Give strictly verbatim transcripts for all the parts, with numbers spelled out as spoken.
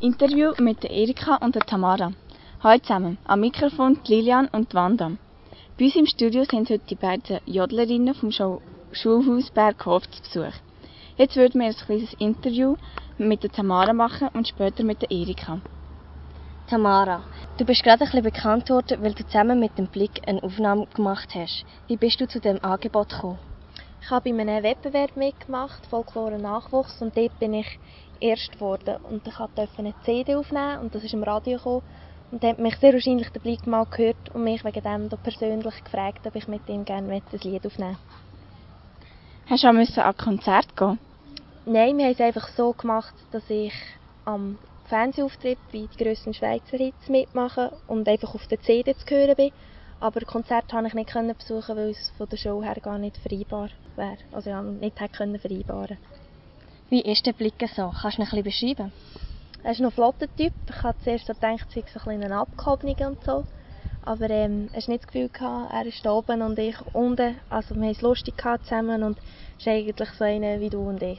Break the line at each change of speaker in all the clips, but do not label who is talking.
Interview mit der Erika und der Tamara. Hallo zusammen, am Mikrofon die Lilian und die Wanda. Bei uns im Studio sind heute die beiden Jodlerinnen vom Schul- Schulhaus Berghof zu Besuch. Jetzt würden wir ein kleines Interview mit der Tamara machen und später mit der Erika.
Tamara, du bist gerade ein bisschen bekannt worden, weil du zusammen mit dem Blick eine Aufnahme gemacht hast. Wie bist du zu diesem Angebot gekommen?
Ich habe bei einem Wettbewerb mitgemacht, Folklore Nachwuchs, und dort bin ich erst geworden. Und ich durfte eine C D aufnehmen und das ist im Radio gekommen. Und da hat mich sehr wahrscheinlich der Blick mal gehört und mich wegen dem persönlich gefragt, ob ich mit ihm gerne ein Lied aufnehmen möchte.
Hast du auch müssen an ein Konzert gehen?
Nein, wir haben es einfach so gemacht, dass ich am Fernsehauftritt wie die grössten Schweizer Hits mitmache und einfach auf der C D zu hören bin. Aber Konzerte konnte ich nicht besuchen, weil es von der Show her gar nicht vereinbar wäre. Also ja, nicht hätte vereinbaren.
Wie ist der Blick so? Kannst du ihn ein bisschen beschreiben?
Er ist noch ein flotter Typ. Ich hatte zuerst so gedacht, es sei so ein abgehobener und so. Aber ähm, er hatte nicht das Gefühl, gehabt, er ist oben und ich unten. Also wir haben es lustig zusammen und es ist eigentlich so einer wie du und ich.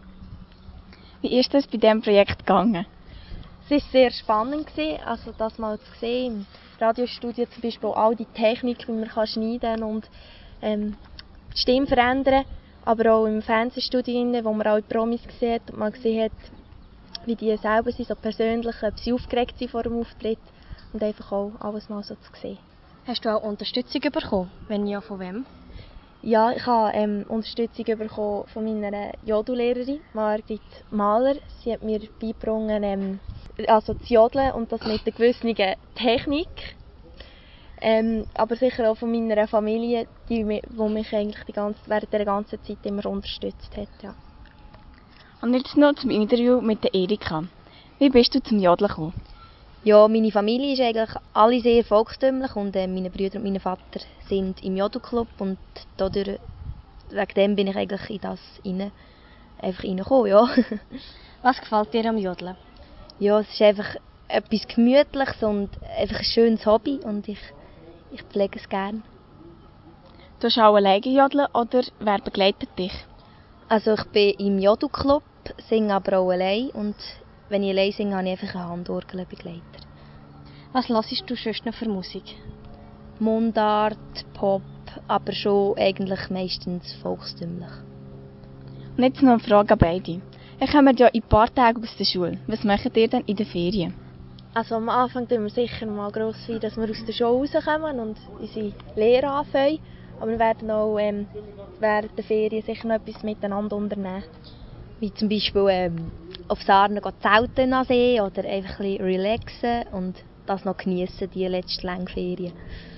Wie ist das bei diesem Projekt gegangen?
Es war sehr spannend, also das mal zu sehen, im Radiostudio zum Beispiel all die Technik, wie man kann schneiden kann und ähm, die Stimme verändern, aber auch im Fernsehstudio, wo man auch die Promis gesehen hat und man gesehen hat, wie die selber sind, so persönlich, ob sie aufgeregt sind vor dem Auftritt und einfach auch alles mal so zu sehen.
Hast du auch Unterstützung bekommen? Wenn ja, von wem?
Ja, ich habe ähm, Unterstützung bekommen von meiner Jodellehrerin, Margrit Mahler. Sie hat mir beigebracht, ähm, also zu jodeln und das mit einer gewissen Technik. Ähm, aber sicher auch von meiner Familie, die, die mich eigentlich die ganze, während der ganzen Zeit immer unterstützt hat. Ja.
Und jetzt noch zum Interview mit der Erika. Wie bist du zum Jodeln gekommen?
Ja, meine Familie ist eigentlich alle sehr volkstümlich und äh, meine Brüder und mein Vater sind im Jodelclub und dadurch, wegen dem bin ich eigentlich in das rein, einfach reingekommen, ja.
Was gefällt dir am Jodeln?
Ja, es ist einfach etwas Gemütliches und einfach ein schönes Hobby und ich, ich pflege es gerne.
Du hast auch alleine jodeln oder wer begleitet dich?
Also ich bin im Jodelclub, singe aber auch allein und wenn ich allein singe, habe ich einfach einen Handorgelbegleiter.
Was hörst du sonst noch für Musik?
Mundart, Pop, aber schon eigentlich meistens volkstümlich.
Und jetzt noch eine Frage an beide. Ihr kommt ja in ein paar Tagen aus der Schule. Was macht ihr denn in den Ferien?
Also am Anfang tun wir sicher mal gross sein, dass wir aus der Schule rauskommen und unsere Lehre anfangen. Aber wir werden auch ähm, während der Ferien sicher noch etwas miteinander unternehmen.
Wie zum Beispiel ähm, auf Sarnen zelten an See oder einfach ein bisschen relaxen und das noch geniessen, die letzte lange Ferien.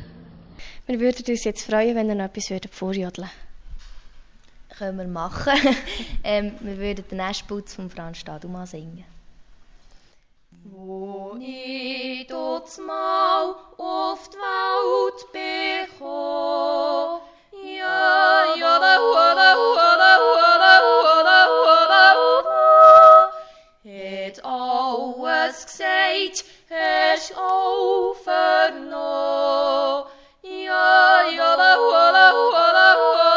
Wir würden uns jetzt freuen, wenn ihr noch etwas vorjodeln würdet.
Können wir machen. ähm, wir würden den Nestputz von Franz Stadelmann singen.
Wo ich dort mal auf die Welt bekomme, ja, ja, da, da, da, da, da, hat alles gesagt, hast auch vernommen, ja, ja, da, da, da,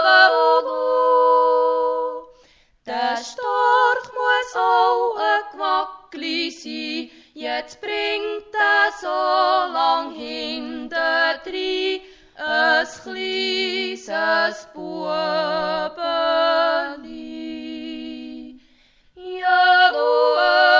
der Storch muss auch ein Quackli sein, jetzt bringt er so lang hinterdrein ein kleines Bubeli. Ja, du,